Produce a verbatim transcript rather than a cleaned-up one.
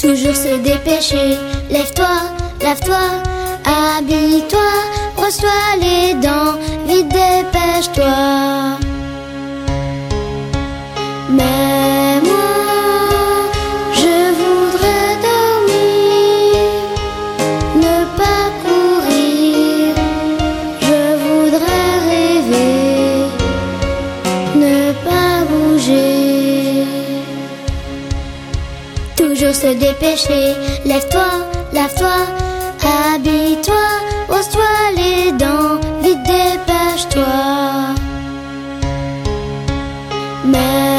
Toujours se dépêcher. Lève-toi, lave-toi, habille-toi, brosse-toi les dents, vite dépêche-toi. Mais moi, je voudrais dormir, ne pas courir. Je voudrais rêver, ne pas bouger. Toujours se dépêcher. Lève-toi, lave-toi, habille-toi, brosse-toi les dents, vite dépêche-toi. Mais